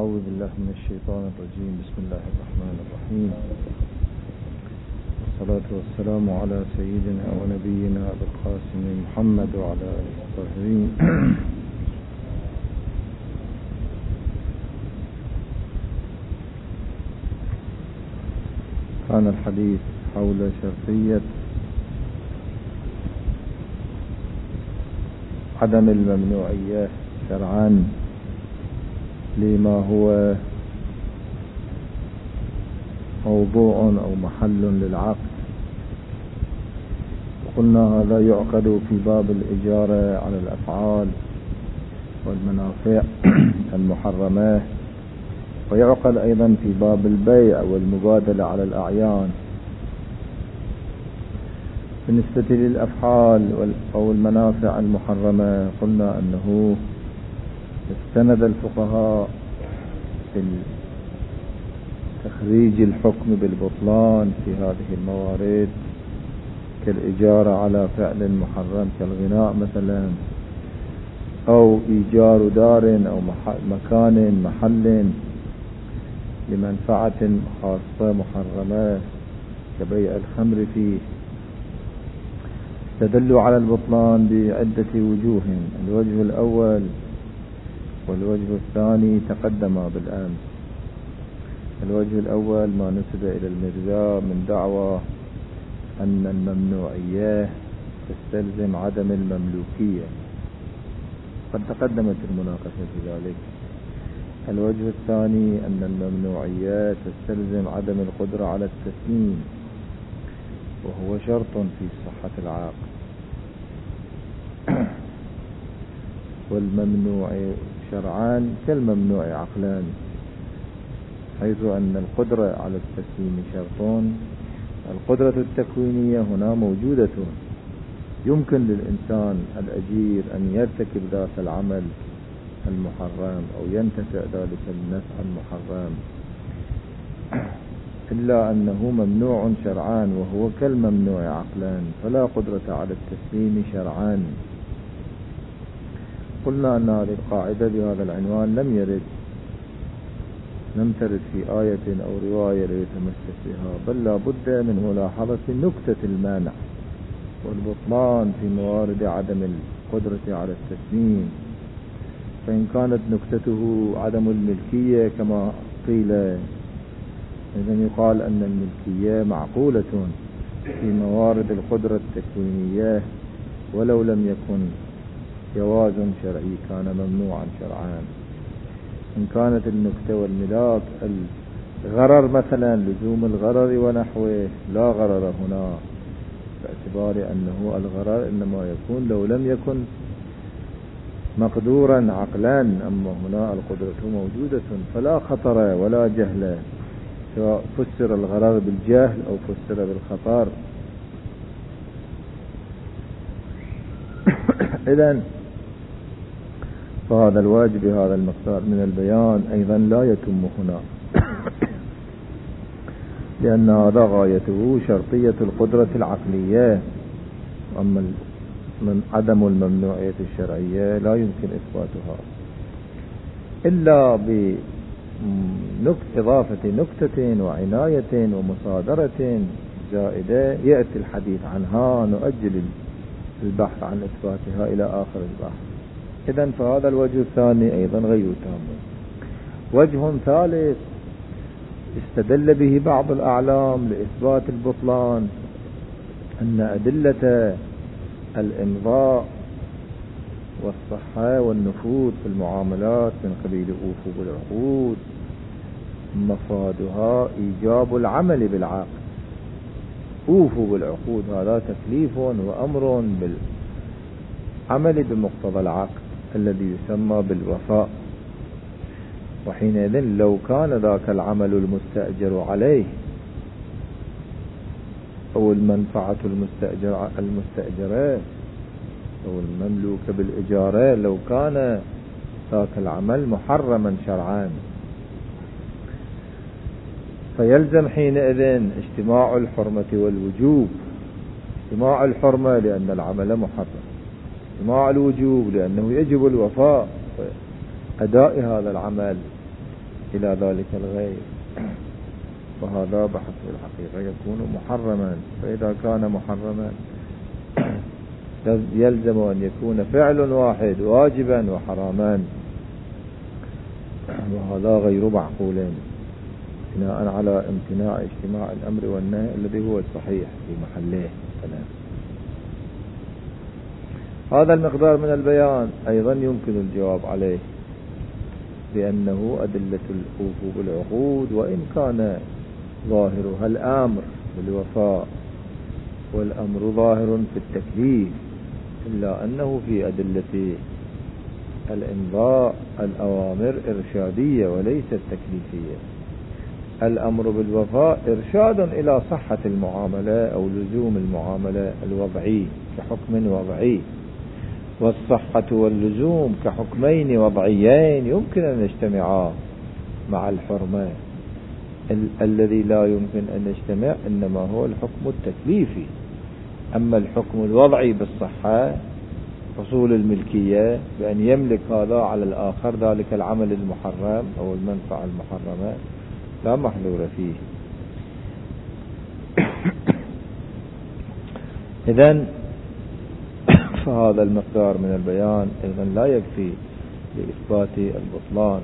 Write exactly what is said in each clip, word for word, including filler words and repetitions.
أعوذ بالله من الشيطان الرجيم. بسم الله الرحمن الرحيم، والصلاة والسلام على سيدنا ونبينا أبي القاسم محمد وعلى آله الطاهرين. كان الحديث حول شرطية عدم الممنوعية شرعا لما هو موضوع أو محل للعقد، وقلنا هذا يعقد في باب الإجارة على الأفعال والمنافع المحرمة، ويعقد أيضا في باب البيع والمبادلة على الأعيان. بالنسبة للأفعال أو المنافع المحرمة قلنا أنه استند الفقهاء في تخريج الحكم بالبطلان في هذه الموارد كالإجارة على فعل محرم كالغناء مثلا، أو إيجار دار أو مكان محل لمنفعة خاصة محرمة كبيع الخمر فيه. استدلوا على البطلان بعدة وجوه، الوجه الأول والوجه الثاني تقدما بالأمس. الوجه الأول ما نسب إلى المرزا من دعوى أن الممنوعية تستلزم عدم المملوكية، قد تقدمت المناقشة في ذلك. الوجه الثاني أن الممنوعية تستلزم عدم القدرة على التسليم، وهو شرط في صحة العقد. والممنوع شرعان كالممنوع عقلان، حيث أن القدرة على التسليم شرطون. القدرة التكوينية هنا موجودة، يمكن للإنسان الأجير أن يرتكب ذات العمل المحرم أو ينتفع ذلك النفع المحرم، إلا أنه ممنوع شرعان وهو كالممنوع عقلان، فلا قدرة على التسليم شرعان. قلنا أن هذه القاعدة بهذا العنوان لم يرد لم ترد في آية أو رواية ليتمسك بها، بل لا بد من ملاحظة نكتة المانع والبطلان في موارد عدم القدرة على التسليم. فإن كانت نكتته عدم الملكية كما قيل، إذن يقال أن الملكية معقولة في موارد القدرة التكوينية، ولو لم يكن جواز شرعي كان ممنوعا شرعا. إن كانت النكتة والملاك الغرر مثلا، لزوم الغرر ونحوه، لا غرر هنا، باعتبار أنه الغرر إنما يكون لو لم يكن مقدورا عقلا، أما هنا القدرة موجودة، فلا خطر ولا جهل، سواء فسر الغرر بالجهل أو فسر بالخطر. إذن فهذا الواجب هذا المقدار من البيان أيضا لا يتم هنا، لأن هذا غايته شرطية القدرة العقلية، أما من عدم الممنوعية الشرعية لا يمكن إثباتها إلا بإضافة نكتة وعناية ومصادرة زائدة يأتي الحديث عنها، نؤجل البحث عن إثباتها إلى آخر البحث. إذن فهذا الوجه الثاني أيضا غير تام. وجه ثالث استدل به بعض الأعلام لإثبات البطلان أن أدلة الإمضاء والصحة والنفوذ في المعاملات من قبيل أوفوا بالعقود مفادها إيجاب العمل بالعقد. أوفوا بالعقود هذا تكليف وأمر بالعمل بمقتضى العقد الذي يسمى بالوفاء. وحينئذ لو كان ذاك العمل المستأجر عليه أو المنفعة المستأجرة المستأجرة أو المملوكة بالإجارة، لو كان ذاك العمل محرما شرعا، فيلزم حينئذ اجتماع الحرمة والوجوب. اجتماع الحرمة لأن العمل محرم، اجتماع الوجوب لأنه يجب الوفاء أداء هذا العمل. إلى ذلك الغير، وهذا بحسب الحقيقة يكون محرما. فإذا كان محرما يلزم أن يكون فعل واحد واجبا وحراما، وهذا غير معقول بناء على امتناع اجتماع الأمر والنهي الذي هو الصحيح في محله. هذا المقدار من البيان أيضا يمكن الجواب عليه بأنه أدلة الوفو بالعقود، وإن كان ظاهرها الأمر بالوفاء والأمر ظاهر في التكليف، إلا أنه في أدلة الإمضاء الأوامر إرشادية وليست تكليفية. الأمر بالوفاء إرشاد إلى صحة المعاملة أو لزوم المعاملة الوضعي كحكم وضعي، والصحة واللزوم كحكمين وضعيين يمكن أن يجتمعا مع الحرمة. ال الذي لا يمكن أن يجتمع إنما هو الحكم التكليفي. أما الحكم الوضعي بالصحة حصول الملكية بأن يملك هذا على الآخر ذلك العمل المحرم أو المنفعة المحرمة لا محذور فيه. إذن فهذا المقدار من البيان أيضا لا يكفي لإثبات البطلان.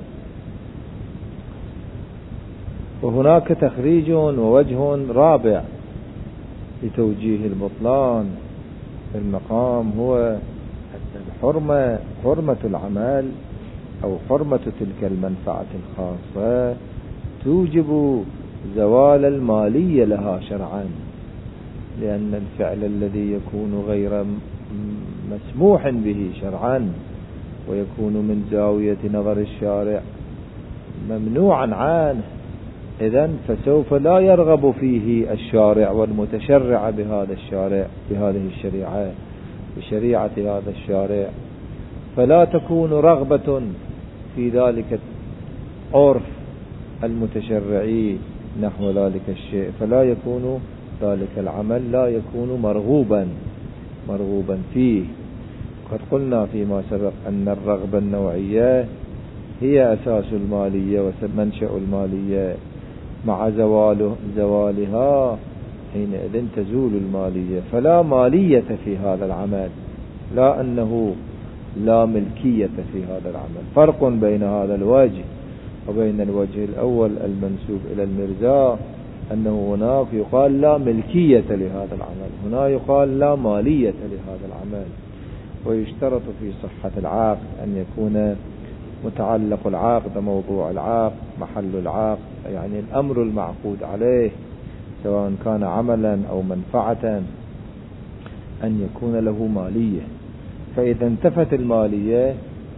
وهناك تخريج ووجه رابع لتوجيه البطلان في المقام، هو أن الحرمة حرمة العمل أو حرمة تلك المنفعة الخاصة توجب زوال المالية لها شرعا، لأن الفعل الذي يكون غير مسموح به شرعا ويكون من زاوية نظر الشارع ممنوعا عنه، إذن فسوف لا يرغب فيه الشارع والمتشرع بهذا الشارع بهذه الشريعة بشريعة هذا الشارع، فلا تكون رغبة في ذلك عرف المتشرعي نحو ذلك الشيء، فلا يكون ذلك العمل لا يكون مرغوبا مرغوبا فيه. قد قلنا فيما سبق أن الرغبة النوعية هي أساس المالية ومنشأ المالية، مع زواله زوالها حينئذ تزول المالية، فلا مالية في هذا العمل، لا أنه لا ملكية في هذا العمل. فرق بين هذا الوجه وبين الوجه الأول المنسوب إلى المرزاء، أنه هناك يقال لا ملكية لهذا العمل، هنا يقال لا مالية لهذا العمل. ويشترط في صحة العقد أن يكون متعلق العقد موضوع العقد محل العقد، يعني الأمر المعقود عليه سواء كان عملا أو منفعة أن يكون له مالية. فإذا انتفت المالية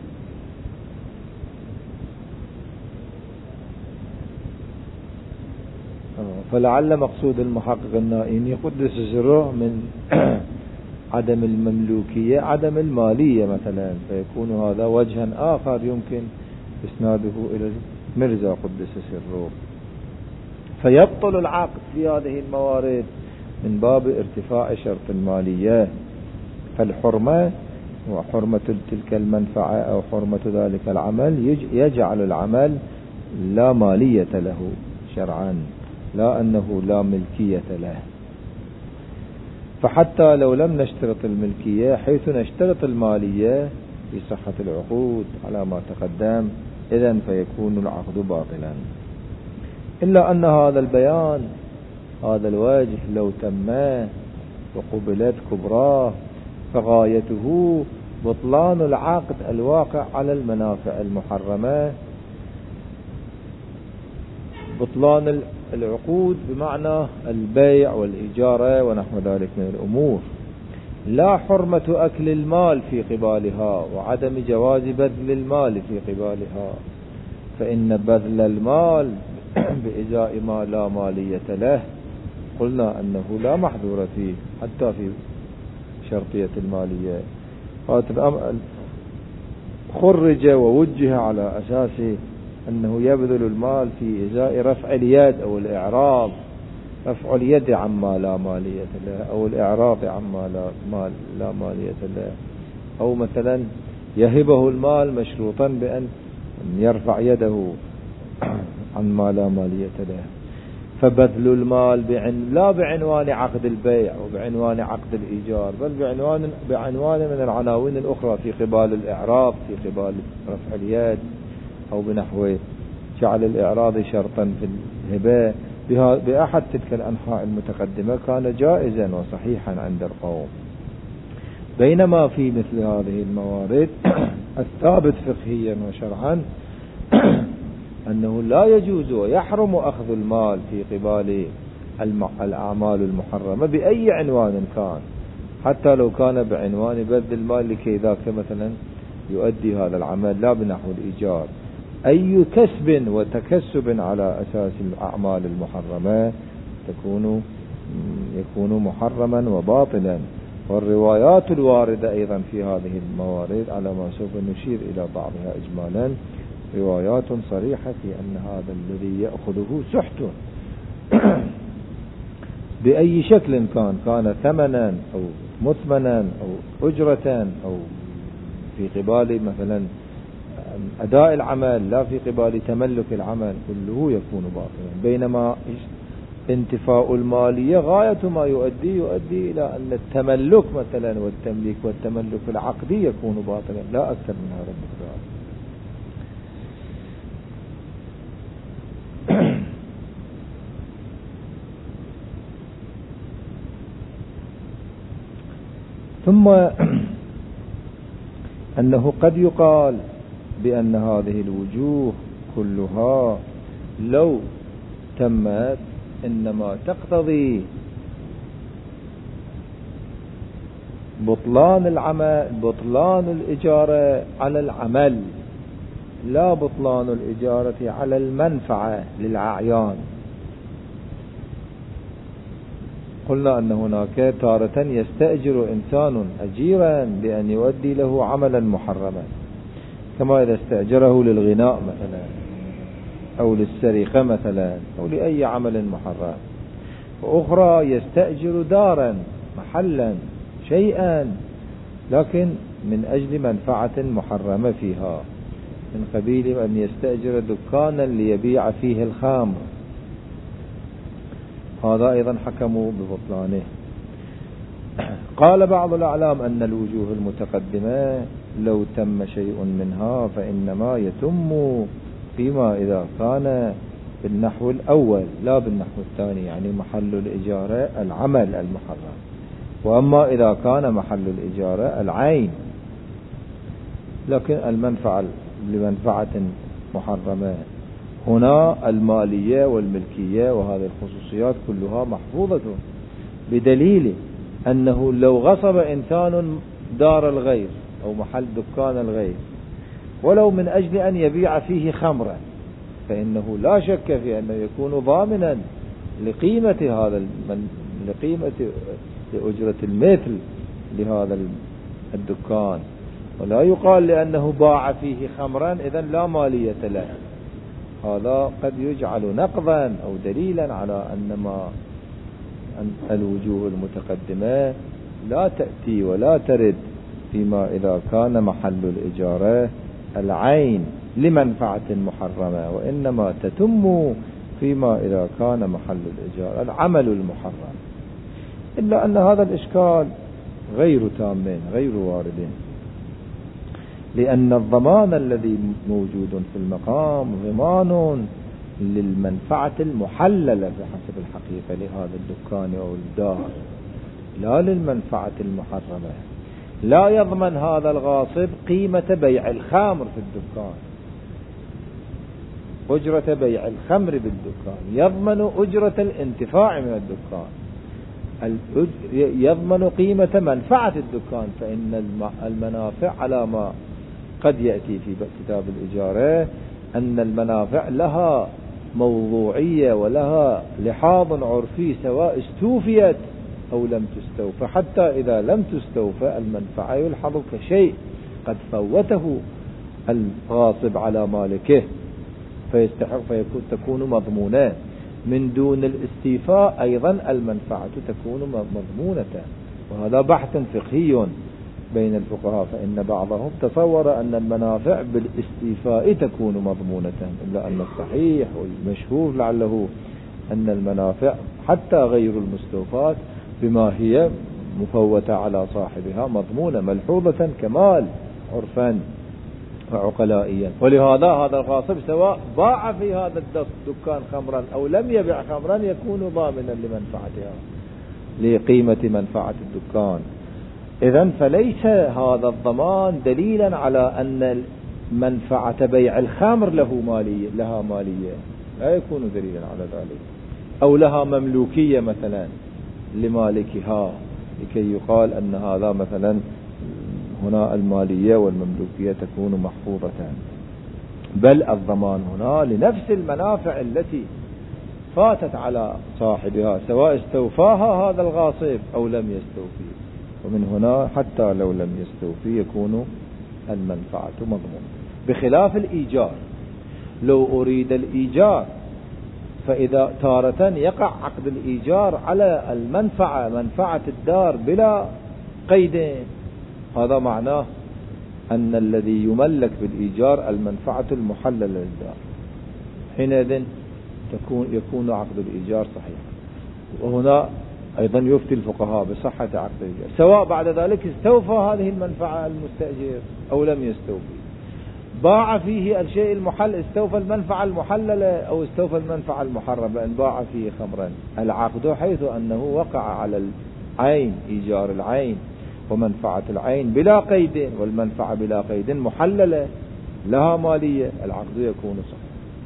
فلعل مقصود المحقق النائين يقدس سره من عدم المملوكية عدم المالية مثلا، فيكون هذا وجها آخر يمكن إسناده إلى المرزا قدس سره، فيبطل العقد في هذه الموارد من باب ارتفاع شرط المالية. فالحرمة وحرمة تلك المنفعة أو حرمة ذلك العمل يجعل العمل لا مالية له شرعا، لا أنه لا ملكية له. فحتى لو لم نشترط الملكية حيث نشترط المالية في صحة العقود على ما تقدم، إذن فيكون العقد باطلا. إلا أن هذا البيان هذا الوجه لو تم وقبلت كبراه فغايته بطلان العقد الواقع على المنافع المحرمة، بطلان العقود بمعنى البيع والإجارة ونحو ذلك من الأمور، لا حرمة أكل المال في قبالها وعدم جواز بذل المال في قبالها، فإن بذل المال بإزاء ما لا مالية له قلنا أنه لا محذور فيه حتى في شرطية المالية. خرج ووجه على أساس أنه يبذل المال في إزاء رفع اليد أو الإعراض، رفع اليد عما لا مالية له أو الإعراض عما لا, مال لا مالية له، أو مثلا يهبه المال مشروطا بأن يرفع يده عن ما لا مالية له. فبذل المال بعن لا بعنوان عقد البيع وبعنوان عقد الإيجار، بل بعنوان بعنوان من العناوين الأخرى في قبال الإعراب، في قبال رفع اليد، أو بنحو جعل الإعراض شرطا في الهبة بأحد تلك الأنحاء المتقدمة، كان جائزا وصحيحا عند القوم. بينما في مثل هذه الموارد الثابت فقهيا وشرعا أنه لا يجوز ويحرم أخذ المال في قبال الأعمال المحرمة بأي عنوان كان، حتى لو كان بعنوان بذل المال لكي ذاك مثلا يؤدي هذا العمل، لا بنحو الإيجار. أي كسب وتكسب على أساس الأعمال المحرمة تكون يكون محرما وباطلا. والروايات الواردة أيضا في هذه الموارد على ما سوف نشير إلى بعضها إجمالا روايات صريحة في أن هذا الذي يأخذه سحت بأي شكل كان، كان ثمنا أو مثمنا أو أجرة أو في قبال مثلا أداء العمل لا في قبال تملك العمل، كله يكون باطلا. بينما انتفاء المالية غاية ما يؤدي يؤدي إلى أن التملك مثلا والتمليك والتملك العقدي يكون باطلا، لا أكثر من هذا المقدار. ثم أنه قد يقال بأن هذه الوجوه كلها لو تمت إنما تقتضي بطلان العمل، بطلان الإجارة على العمل، لا بطلان الإجارة على المنفعة للأعيان. قلنا أن هناك تارة يستأجر إنسان أجيرا بأن يؤدي له عملا محرما، كما إذا استأجره للغناء مثلا أو للسرقة مثلا أو لأي عمل محرم. وأخرى يستأجر دارا محلا شيئا لكن من أجل منفعة محرمة فيها، من قبيل أن يستأجر دكانا ليبيع فيه الخمر، هذا أيضا حكموا ببطلانه. قال بعض الأعلام أن الوجوه المتقدمة لو تم شيء منها فإنما يتم فيما إذا كان بالنحو الأول لا بالنحو الثاني، يعني محل الإجارة العمل المحرم، وأما إذا كان محل الإجارة العين لكن المنفعة لمنفعة محرمة، هنا المالية والملكية وهذه الخصوصيات كلها محفوظة، بدليل أنه لو غصب إنسان دار الغير أو محل دكان الغير ولو من أجل أن يبيع فيه خمرا، فإنه لا شك في أنه يكون ضامنا لقيمة هذا المن... لقيمة لأجرة المثل لهذا الدكان، ولا يقال لأنه باع فيه خمرا إذن لا مالية له. هذا قد يجعل نقضا أو دليلا على أن ما أن الوجوه المتقدمة لا تأتي ولا ترد فيما إذا كان محل الإجارة العين لمنفعة محرمة، وإنما تتم فيما إذا كان محل الإجارة العمل المحرم. إلا أن هذا الإشكال غير تام غير وارد، لأن الضمان الذي موجود في المقام ضمان للمنفعة المحللة بحسب الحقيقة لهذا الدكان أو الدار، لا للمنفعة المحرمة. لا يضمن هذا الغاصب قيمة بيع الخمر في الدكان، أجرة بيع الخمر بالدكان، يضمن أجرة الانتفاع من الدكان، يضمن قيمة منفعة الدكان. فإن المنافع على ما قد يأتي في كتاب الإجارة أن المنافع لها موضوعية ولها لحاظ عرفي سواء استوفيت أو لم تستوفى، حتى إذا لم تستوفى المنفعة يلحظ كشيء قد فوته الغاصب على مالكه فيستحق فيكون تكون مضمونة. من دون الاستيفاء أيضا المنفعة تكون مضمونة، وهذا بحث فقهي بين الفقهاء، فإن بعضهم تصور أن المنافع بالاستيفاء تكون مضمونة، إلا أن الصحيح والمشهور لعله أن المنافع حتى غير المستوفات بما هي مفوتة على صاحبها مضمونة ملحوظة كمال عرفا وعقلائيا. ولهذا هذا الغاصب سواء باع في هذا الدكان خمرا أو لم يبع خمرا يكون ضامنا لمنفعتها لقيمة منفعة الدكان. إذن فليس هذا الضمان دليلا على أن منفعة بيع الخمر له مالية لها مالية، لا يكون دليلا على ذلك، أو لها مملوكية مثلا لمالكها لكي يقال أن هذا مثلا هنا المالية والمملوكية تكون محفوظة، بل الضمان هنا لنفس المنافع التي فاتت على صاحبها سواء استوفاها هذا الغاصب أو لم يستوفي. ومن هنا حتى لو لم يستوفي يكون المنفعة مضمونة، بخلاف الإيجار. لو أريد الإيجار فإذا تارة يقع عقد الإيجار على المنفعة منفعة الدار بلا قيد، هذا معناه أن الذي يملك بالإيجار المنفعة المحللة للدار، حينئذ تكون يكون عقد الإيجار صحيح. وهنا أيضا يفتي الفقهاء بصحة عقد الإيجار سواء بعد ذلك استوفى هذه المنفعة المستأجر أو لم يستوفي، باع فيه الشيء المحل استوفى المنفعة المحللة أو استوفى المنفعة المحرمة. إن باع فيه خمرا العقد حيث أنه وقع على العين إيجار العين ومنفعة العين بلا قيد، والمنفعة بلا قيد محللة لها مالية، العقد يكون صحيح.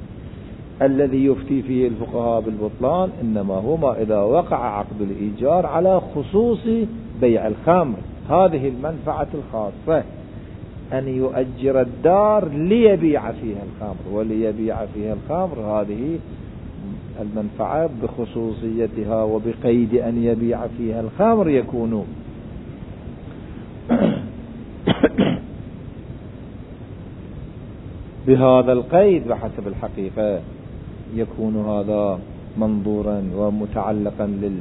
الذي يفتي فيه الفقهاء بالبطلان إنما هو ما إذا وقع عقد الإيجار على خصوص بيع الخمر، هذه المنفعة الخاصة أن يؤجر الدار ليبيع فيها الخمر، وليبيع فيها الخمر هذه المنفعة بخصوصيتها وبقيد أن يبيع فيها الخمر يكون بهذا القيد بحسب الحقيقة يكون هذا منظورا ومتعلقا لل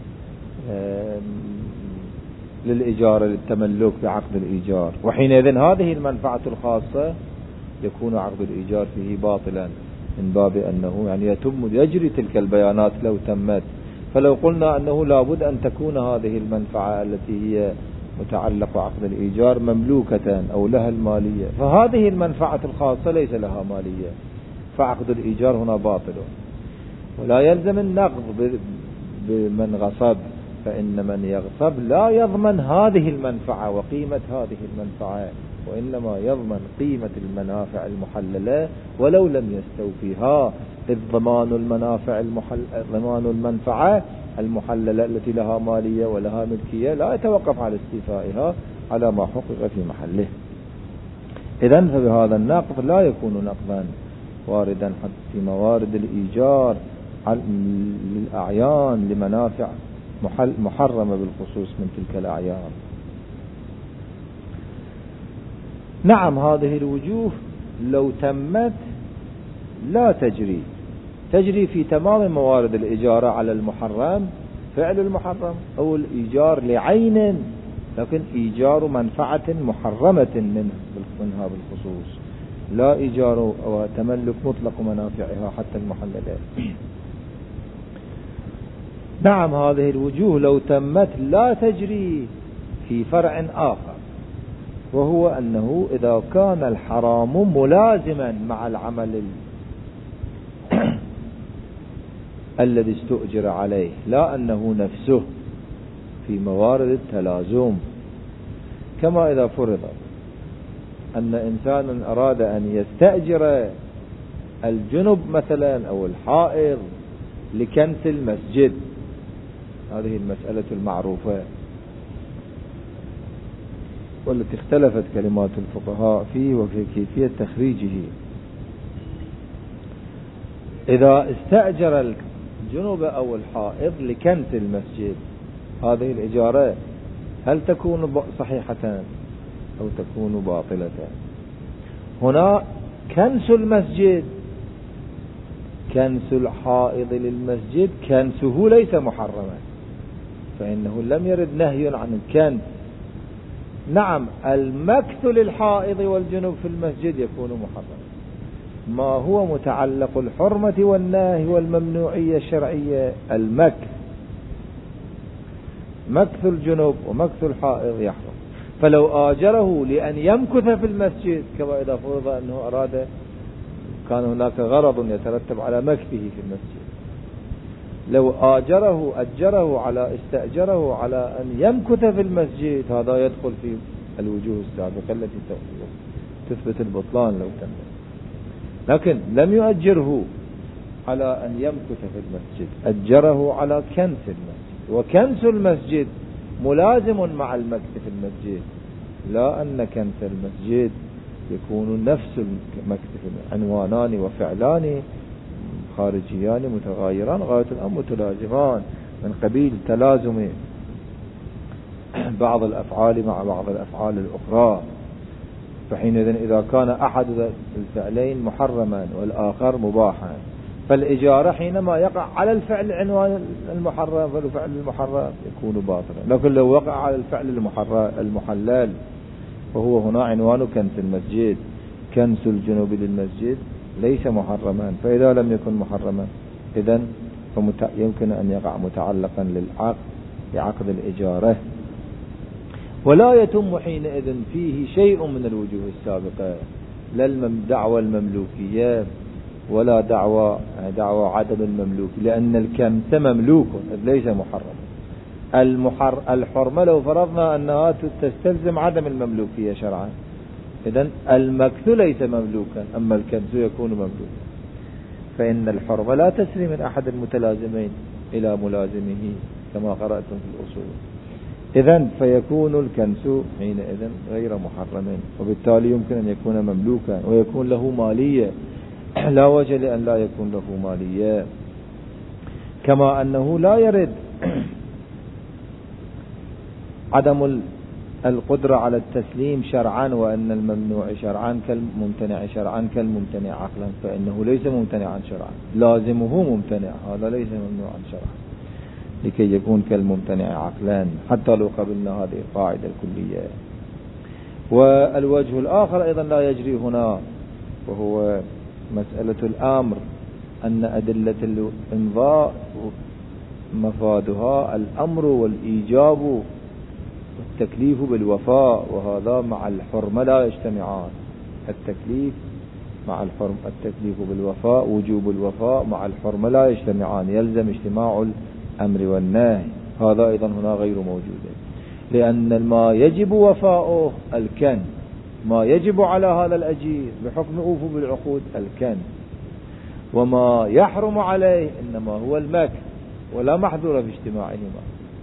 للإيجار للتملك بعقد الإيجار، وحينئذ هذه المنفعة الخاصة يكون عقد الإيجار فيه باطلا من باب أنه يعني يتم يجري تلك البيانات لو تمت. فلو قلنا أنه لابد أن تكون هذه المنفعة التي هي متعلق عقد الإيجار مملوكة أو لها المالية، فهذه المنفعة الخاصة ليس لها مالية، فعقد الإيجار هنا باطل. ولا يلزم النقض بمن غصب، فإن من يغصب لا يضمن هذه المنفعة وقيمة هذه المنفعة، وإنما يضمن قيمة المنافع المحللة ولو لم يستوفيها، إذ ضمان المنافع المحل... ضمان المنفعة المحللة التي لها مالية ولها ملكية لا يتوقف على استيفائها على ما حقق في محله. إذن فبهذا النقض لا يكون نقضا واردا حتى في موارد الإيجار للأعيان لمنافع محرمة بالخصوص من تلك الأعيان. نعم هذه الوجوه لو تمت لا تجري تجري في تمام موارد الإجارة على المحرم فعل المحرم أو الإيجار لعين، لكن إيجار منفعة محرمة منها بالخصوص، لا إيجار أو تملك مطلق منافعها حتى المحللات. نعم هذه الوجوه لو تمت لا تجري في فرع آخر، وهو أنه إذا كان الحرام ملازما مع العمل الذي استؤجر عليه، لا أنه نفسه في موارد التلازم، كما إذا فرض أن إنسانا أراد أن يستأجر الجنب مثلا أو الحائض لكنس المسجد، هذه المسألة المعروفة والتي اختلفت كلمات الفقهاء فيه وفي كيفية تخريجه. إذا استأجر الجنب أو الحائض لكنس المسجد، هذه الإجارة هل تكون صحيحة أو تكون باطلة؟ هنا كنس المسجد، كنس الحائض للمسجد كنسه ليس محرما، فإنه لم يرد نهي عن الكنس، نعم المكث للحائض والجنوب في المسجد يكون محرما. ما هو متعلق الحرمة والنهي والممنوعية الشرعية؟ المكث، مكث الجنوب ومكث الحائض يحرم. فلو آجره لأن يمكث في المسجد، كما إذا فرض أنه أراد، كان هناك غرض يترتب على مكثه في المسجد، لو آجره أجره على استأجره على أن يمكث في المسجد، هذا يدخل في الوجوه السابقة التي تثبت البطلان لو تم. لكن لم يؤجره على أن يمكث في المسجد، أجره على كنس المسجد، وكنس المسجد ملازم مع المكث في المسجد، لا أن كنس المسجد يكون نفس المكث، عنوانان وفعلان خارجيان متغايران غاية الأمر متلازمان من قبيل تلازم بعض الأفعال مع بعض الأفعال الأخرى. فحينئذ إذا كان أحد الفعلين محرما والآخر مباحا، فالإجارة حينما يقع على الفعل عنوان المحرم فالفعل المحرم يكون باطلا. لكن لو وقع على الفعل المحلل وهو هنا عنوان كنس المسجد، كنس الجنوب للمسجد ليس محرما، فإذا لم يكن محرما إذن يمكن أن يقع متعلقا للعقد بعقد الإجارة، ولا يتم حينئذ فيه شيء من الوجوه السابقة، لا دعوى المملوكية ولا دعوى دعوى عدم المملوك، لأن الكنس مملوك ليس محرم. المحر الحرمة لو فرضنا أنها تستلزم عدم المملوكية شرعا، إذن المكث ليس مملوكا، أما الكنس يكون مملوكا. فإن الحرمة لا تسري من أحد المتلازمين إلى ملازمه كما قرأتم في الأصول. إذن فيكون الكنس حينئذ غير محرم، وبالتالي يمكن أن يكون مملوكا ويكون له مالية، لا وجه لأن لا يكون له مالية. كما أنه لا يرد عدم القدرة على التسليم شرعا، وأن الممنوع شرعا كالممتنع شرعا كالممتنع عقلا، فإنه ليس ممتنعا شرعا، لازمه ممتنع، هذا ليس ممنوعا شرعا لكي يكون كالممتنع عقلا، حتى لو قبلنا هذه القاعدة الكلية. والوجه الآخر أيضا لا يجري هنا، وهو مسألة الأمر، أن أدلة الإمضاء مفادها الأمر والإيجاب والتكليف بالوفاء، وهذا مع الحرمة لا يجتمعان. التكليف مع الحرمة، التكليف بالوفاء وجوب الوفاء مع الحرمة لا يجتمعان، يلزم اجتماع الأمر والنهي، هذا أيضا هنا غير موجود، لأن ما يجب وفاؤه الكن، ما يجب على هذا الأجير بحكم أوفوا بالعقود الكن، وما يحرم عليه إنما هو المكث، ولا محذور في اجتماعهما.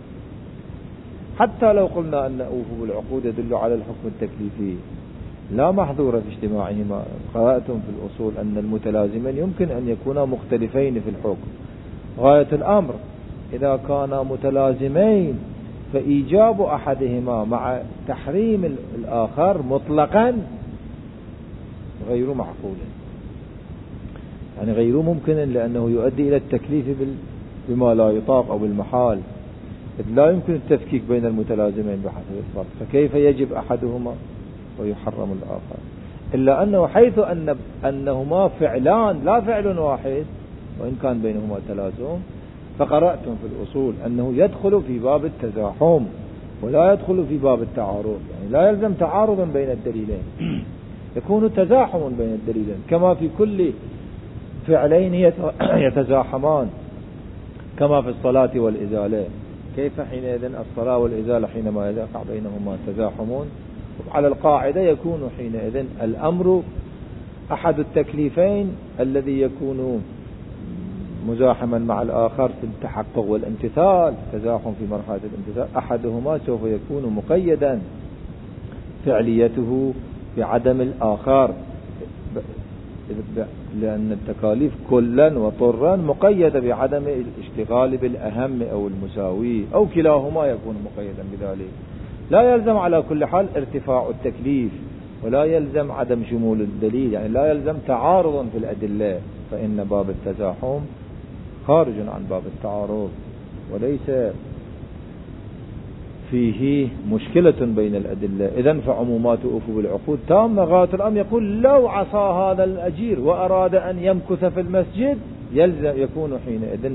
حتى لو قلنا أن أوفوا بالعقود يدل على الحكم التكليفي، لا محذور في اجتماعهما. قرأتم في الأصول أن المتلازمين يمكن أن يكونا مختلفين في الحكم، غاية الأمر إذا كانا متلازمين فإيجاب أحدهما مع تحريم الآخر مطلقا غير معقول، يعني غير ممكن، لأنه يؤدي إلى التكليف بما لا يطاق أو بالمحال، إذ لا يمكن التفكيك بين المتلازمين بحسب الفرق، فكيف يجب أحدهما ويحرم الآخر؟ إلا أنه حيث أن أنهما فعلان لا فعل واحد، وإن كان بينهما تلازم، فقرأتم في الأصول أنه يدخل في باب التزاحم ولا يدخل في باب التعارض، يعني لا يلزم تعارضا بين الدليلين، يكون تزاحم بين الدليلين، كما في كل فعلين يتزاحمان، كما في الصلاة والإزالة. كيف حينئذ الصلاة والإزالة حينما يقع بينهما تزاحمون؟ على القاعدة يكون حينئذ الأمر أحد التكليفين الذي يكون مزاحما مع الآخر في التحقق والامتثال، تزاحم في مرحلة الامتثال، أحدهما سوف يكون مقيدا فعليته بعدم الآخر، لأن التكاليف كلا وطرا مقيدة بعدم الاشتغال بالأهم أو المساوي، أو كلاهما يكون مقيدا بذلك. لا يلزم على كل حال ارتفاع التكليف، ولا يلزم عدم شمول الدليل، يعني لا يلزم تعارض في الأدلة، فإن باب التزاحم خارج عن باب التعارض، وليس فيه مشكلة بين الأدلة. إذن فعمومات أوفوا بالعقود تامة. غاية الأمر يقول لو عصى هذا الأجير وأراد أن يمكث في المسجد يلزم يكون حينئذ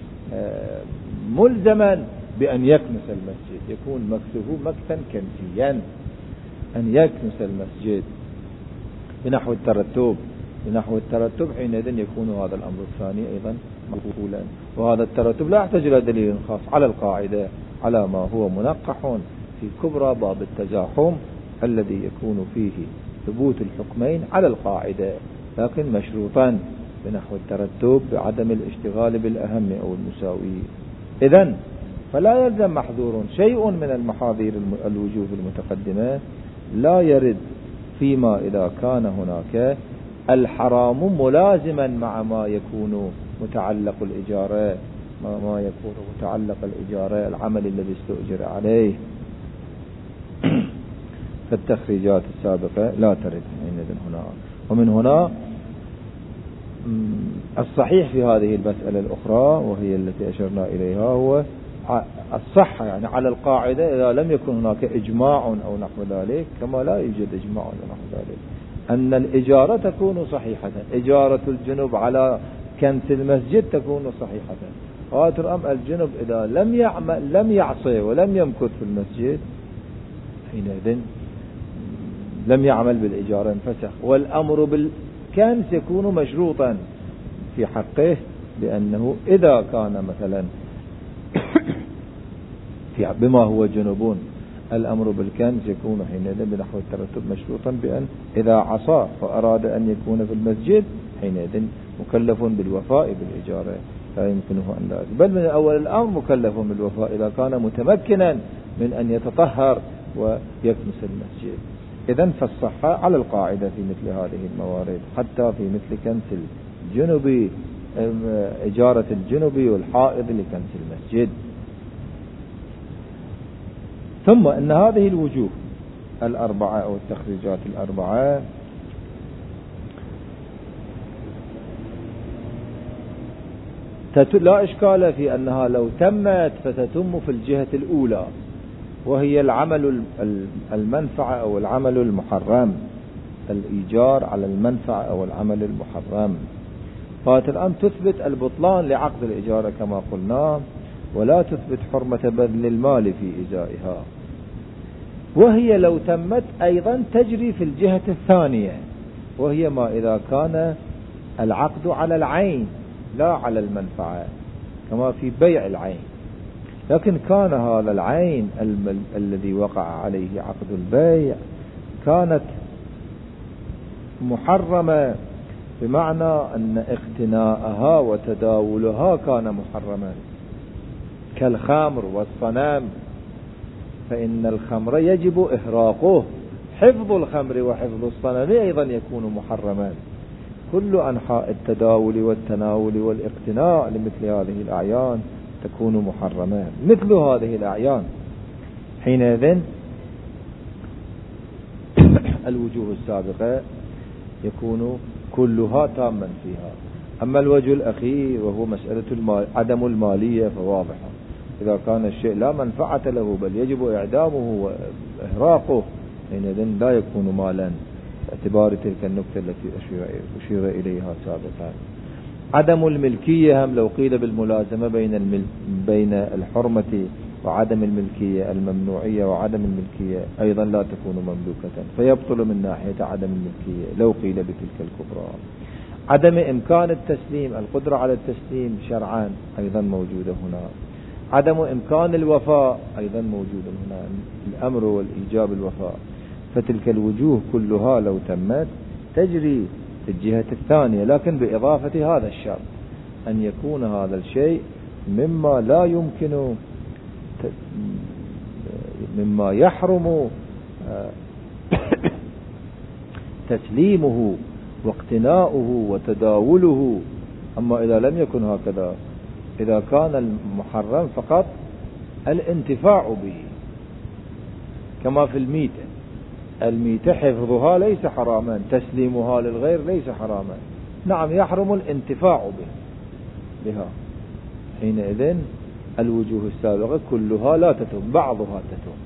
ملزما بأن يكنس المسجد، يكون مكثه مكثا كنسيا، أن يكنس المسجد بنحو الترتب بنحو الترتب حينئذ يكون هذا الأمر الثاني أيضا مقبولا. وهذا الترتب لا يحتاج إلى دليل خاص على القاعدة، على ما هو منقح في كبرى باب التزاحم الذي يكون فيه ثبوت الحكمين على القاعدة، لكن مشروطا بنحو الترتب بعدم الاشتغال بالأهم أو المساوي. إذن فلا يلزم محظور شيء من المحاذير الوجوه المتقدمة لا يرد فيما إذا كان هناك الحرام ملازما مع ما يكون متعلق الإجارة ما, ما يكون متعلق الإجارة العمل الذي استؤجر عليه. فالتخريجات السابقة لا ترد حينئذ هنا. ومن هنا الصحيح في هذه المسألة الأخرى وهي التي أشرنا إليها هو الصحة، يعني على القاعدة إذا لم يكن هناك إجماع أو نحو ذلك، كما لا يوجد إجماع أو نحو ذلك، أن الإجارة تكون صحيحة. إجارة الجنب على كنس المسجد تكون صحيحة. غاية الأمر الجنب إذا لم يعمل لم يعصي ولم يمكث في المسجد حينئذ لم يعمل بالإجارة انفسخ. والأمر بالكنس يكون مشروطا في حقه، بأنه إذا كان مثلا بما هو جنوب الأمر بالكنس يكون حينئذ بنحو الترتب مشروطا بأن إذا عصى وأراد أن يكون في المسجد حينئذ مكلف بالوفاء بالإجارة، لا يمكنه أن لا، بل من أول الأمر مكلف بالوفاء إذا كان متمكنا من أن يتطهر ويكنس المسجد. إذن فالصحة على القاعدة في مثل هذه الموارد، حتى في مثل كنس الجنوب، إجارة الجنوب والحائض لكنس المسجد. ثم أن هذه الوجوه الأربعة أو التخريجات الأربعة لا إشكال في أنها لو تمت فتتم في الجهة الأولى، وهي العمل المنفعة أو العمل المحرم، الإيجار على المنفعة أو العمل المحرم. فات الآن تثبت البطلان لعقد الإجارة كما قلنا، ولا تثبت حرمة بذل المال في إزائها. وهي لو تمت أيضا تجري في الجهة الثانية، وهي ما إذا كان العقد على العين لا على المنفعة، كما في بيع العين. لكن كان هذا العين الذي وقع عليه عقد البيع كانت محرمة، بمعنى أن اقتناءها وتداولها كان محرما، كالخمر والصنم، فإن الخمر يجب إحراقه. حفظ الخمر وحفظ الصنم أيضا يكون محرما. كل أنحاء التداول والتناول والاقتناء لمثل هذه الأعيان تكون محرمة، مثل هذه الأعيان. حينئذ الوجوه السابقة يكون كلها تاما فيها. أما الوجه الأخير وهو مسألة المال عدم المالية فواضحة، إذا كان الشيء لا منفعة له بل يجب إعدامه وإهراقه حينئذ لا يكون مالا، باعتبار تلك النكتة التي أشير إليها سابقا. عدم الملكية هم لو قيل بالملازمة بين المل... بين الحرمة وعدم الملكية، الممنوعية وعدم الملكية أيضا لا تكون مملوكة، فيبطل من ناحية عدم الملكية لو قيل بتلك الكبرى. عدم إمكان التسليم، القدرة على التسليم شرعا أيضا موجودة هنا. عدم إمكان الوفاء أيضا موجود هنا، الأمر والإيجاب الوفاء. فتلك الوجوه كلها لو تمت تجري في الجهة الثانية، لكن بإضافة هذا الشرط أن يكون هذا الشيء مما لا يمكن مما يحرم تسليمه واقتناؤه وتداوله. أما إذا لم يكن هكذا، إذا كان المحرم فقط الانتفاع به، كما في الميتة، الميتة حفظها ليس حراما، تسليمها للغير ليس حراما، نعم يحرم الانتفاع به بها. حينئذ الوجوه السابقة كلها لا تتم، بعضها تتم.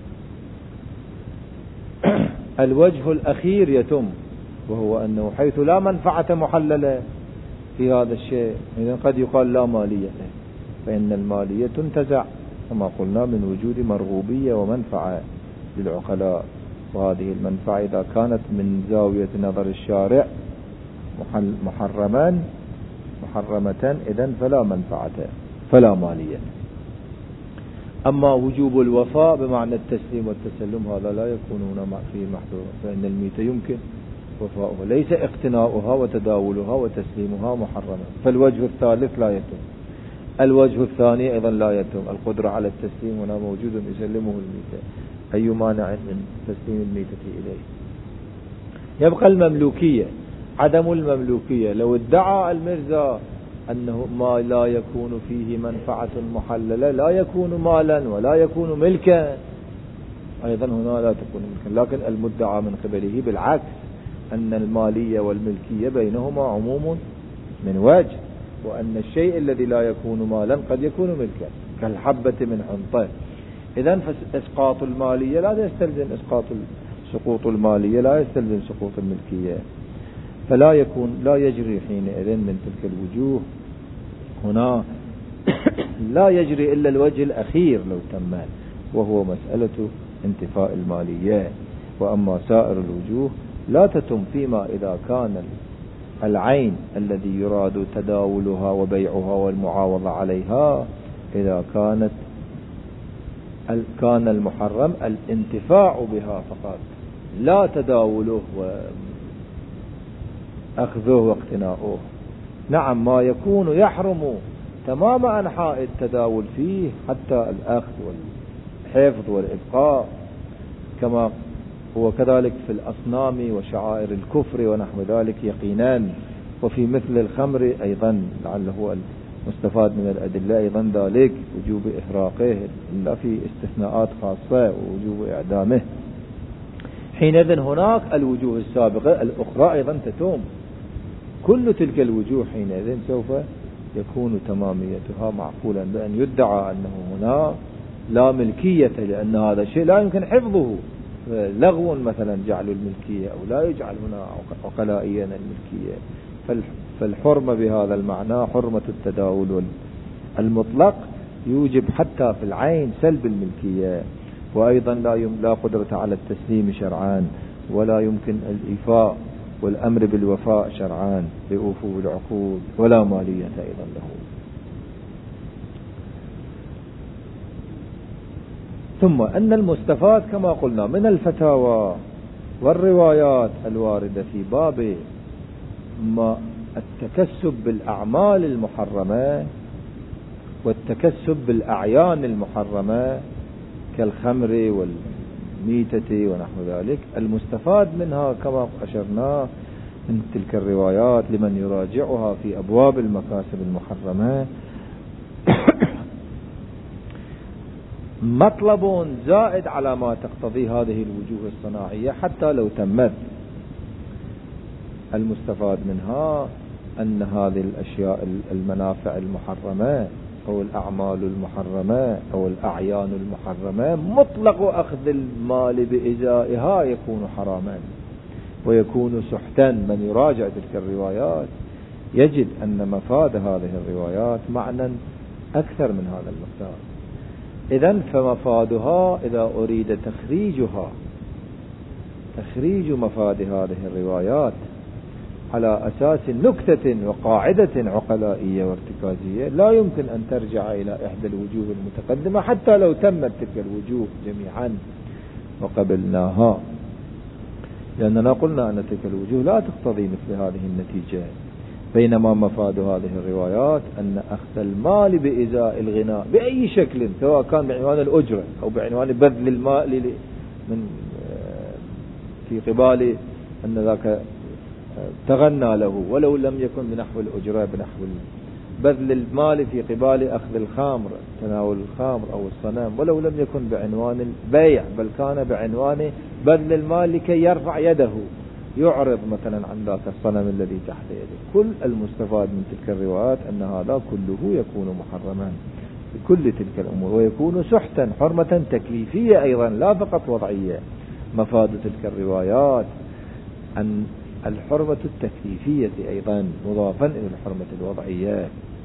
الوجه الأخير يتم، وهو أنه حيث لا منفعة محللة في هذا الشيء، إذن قد يقال لا مالية، فإن المالية تنتزع كما قلنا من وجود مرغوبية ومنفعة للعقلاء، وهذه المنفعة إذا كانت من زاوية نظر الشارع محرمان محرمة إذن فلا منفعة فلا مالية. أما وجوب الوفاء بمعنى التسليم والتسلم هذا لا يكون هنا فيه محظور، فإن الميتة يمكن وفاؤها، ليس اقتناؤها وتداولها وتسليمها محرما. فالوجه الثالث لا يتم. الوجه الثاني أيضا لا يتم، القدرة على التسليم هنا موجود يسلمه الميتة، أي مانع من تسليم الميتة إليه. يبقى المملوكية، عدم المملوكية. لو ادعى المرزا أنه ما لا يكون فيه منفعة محللة لا يكون مالا ولا يكون ملكا، أيضا هنا لا تكون ملكا. لكن المدعى من قبله بالعكس، أن المالية والملكية بينهما عموم من وجه، وأن الشيء الذي لا يكون مالا قد يكون ملكا كالحبة من حنطة. إذن فإسقاط المالية لا يستلزم إسقاط سقوط المالية لا يستلزم سقوط الملكية، فلا يكون لا يجري حينئذ من تلك الوجوه هنا لا يجري إلا الوجه الأخير لو تم، وهو مسألة انتفاء المالية. وأما سائر الوجوه لا تتم فيما إذا كان العين الذي يراد تداولها وبيعها والمعاوضة عليها إذا كانت كان المحرم الانتفاع بها فقط، لا تداوله وأخذه واقتناؤه. نعم ما يكون يحرم تمام أنحاء التداول فيه حتى الأخذ والحفظ والإبقاء، كما هو كذلك في الأصنام وشعائر الكفر ونحو ذلك يقينان. وفي مثل الخمر أيضا لعله مستفاد من الأدلة أيضا ذلك وجوب إحراقه إلا في استثناءات خاصة ووجوب إعدامه. حينئذ هناك الوجوه السابقة الأخرى أيضا تتم، كل تلك الوجوه حينئذ سوف يكون تماميتها معقولا، بأن يدعى أنه هنا لا ملكية لأن هذا الشيء لا يمكن حفظه، لغو مثلا جعل الملكية أو لا يجعل هنا عقلائيا الملكية. فالحرمة بهذا المعنى حرمة التداول المطلق يوجب حتى في العين سلب الملكية، وأيضا لا لا قدرة على التسليم شرعان، ولا يمكن الإيفاء والأمر بالوفاء شرعان بأوفوا بالعقود، ولا مالية أيضا له. ثم أن المستفاد كما قلنا من الفتاوى والروايات الواردة في باب ما التكسب بالأعمال المحرمة والتكسب بالأعيان المحرمة كالخمر والميتة ونحو ذلك، المستفاد منها كما أشرنا من تلك الروايات لمن يراجعها في أبواب المكاسب المحرمة مطلب زائد على ما تقتضي هذه الوجوه الصناعية حتى لو تمت. المستفاد منها أن هذه الأشياء المنافع المحرمة أو الأعمال المحرمة أو الأعيان المحرمة مطلق أخذ المال بإزائها يكون حراما ويكون سحتا. من يراجع تلك الروايات يجد أن مفاد هذه الروايات معنى أكثر من هذا المقدار. إذن فمفادها إذا أريد تخريجها تخريج مفاد هذه الروايات على أساس نكتة وقاعدة عقلائية وارتكازية لا يمكن أن ترجع إلى إحدى الوجوه المتقدمة حتى لو تمت تلك الوجوه جميعا وقبلناها، لأننا قلنا أن تلك الوجوه لا تقتضي مثل هذه النتيجة. بينما مفاد هذه الروايات أن أخذ المال بإزاء الغناء بأي شكل، سواء كان بعنوان الأجرة أو بعنوان بذل المال من في قبال أن ذاك تغنى له ولو لم يكن بنحو الأجرة، بنحو بذل المال في قبال أخذ الخمر تناول الخمر أو الصنم، ولو لم يكن بعنوان البيع بل كان بعنوان بذل المال لكي يرفع يده يعرض مثلا عن ذاك الصنم الذي تحت يده. كل المستفاد من تلك الروايات أن هذا كله يكون محرما بكل تلك الأمور، ويكون سحتا حرمة تكليفية أيضا لا فقط وضعية. مفاد تلك الروايات أن الحرمة التكليفية أيضا مضافا إلى الحرمة الوضعية.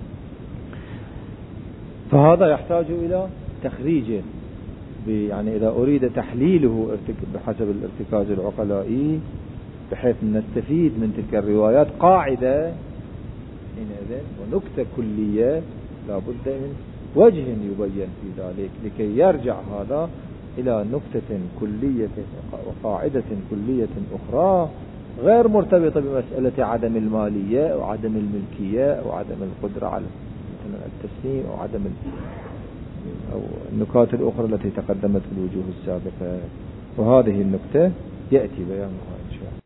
فهذا يحتاج إلى تخريج، يعني إذا أريد تحليله بحسب الارتكاز العقلائي بحيث نستفيد من تلك الروايات قاعدة حينئذ ونكتة كلية، لا بد من وجه يبين في ذلك لكي يرجع هذا إلى نكتة كلية وقاعدة كلية أخرى غير مرتبطة بمسألة عدم المالية أو عدم الملكية أو عدم القدرة على التسليم أو عدم أو النكات الأخرى التي تقدمت في الوجوه السابقة. وهذه النكتة يأتي بيانها.